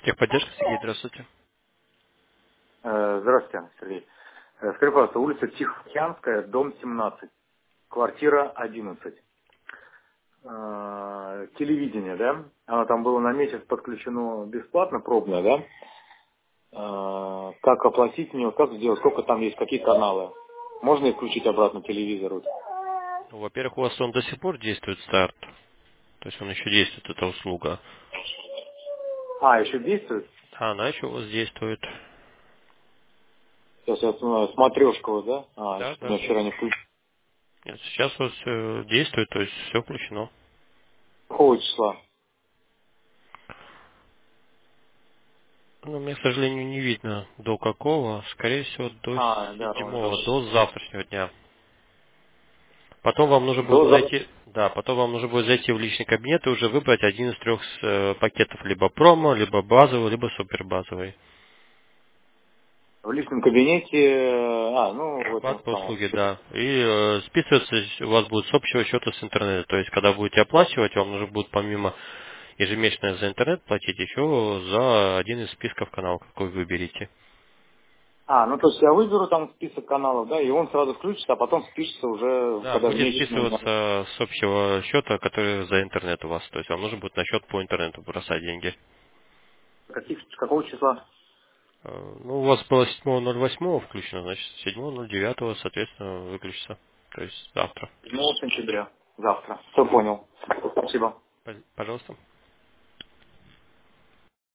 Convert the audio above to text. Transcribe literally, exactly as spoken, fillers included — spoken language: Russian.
Техподдержка, Сергей, здравствуйте. Э, Здравствуйте, Сергей. Э, Скажи, пожалуйста, улица Тихоокеанская, дом семнадцать, квартира одиннадцать. Э, Телевидение, да? Оно там было на месяц подключено бесплатно, пробное, да? Э, Как оплатить мне, как сделать, сколько там есть, какие каналы? Можно и включить обратно телевизор? Вот. Ну, во-первых, у вас он до сих пор действует старт. То есть он еще действует, эта услуга. А, еще действует? А она еще у вас действует. Сейчас я смотрю, смотрешка, вот, да? А, Да, что-то да. меня вчера не включили. Нет, сейчас у вас все действует, то есть все включено. Какого числа? Ну, мне, к сожалению, не видно до какого. Скорее всего, до А, да, седьмого, уже. до завтрашнего дня. Потом вам нужно будет До завтра. зайти, да, потом вам нужно будет зайти в личный кабинет и уже выбрать один из трех э, пакетов, либо промо, либо базовый, либо супербазовый. В личном кабинете, э, а, ну, в этом Оплата по самом. услуге, да. И э, списываться у вас будет с общего счета с интернета. То есть, когда будете оплачивать, вам нужно будет помимо ежемесячно за интернет платить еще за один из списков каналов, какой вы выберете. А, ну то есть я выберу там список каналов, да, и он сразу включится, а потом спишется уже, Да, когда в будет месячный. списываться с общего счета, который за интернет у вас. То есть вам нужно будет на счет по интернету бросать деньги. Каких, какого числа? Э, Ну, у вас было седьмого ноль восьмого включено, значит, седьмого ноль девятого, соответственно, выключится. То есть завтра. седьмого сентября. Завтра. Все понял. Спасибо. Пож- Пожалуйста.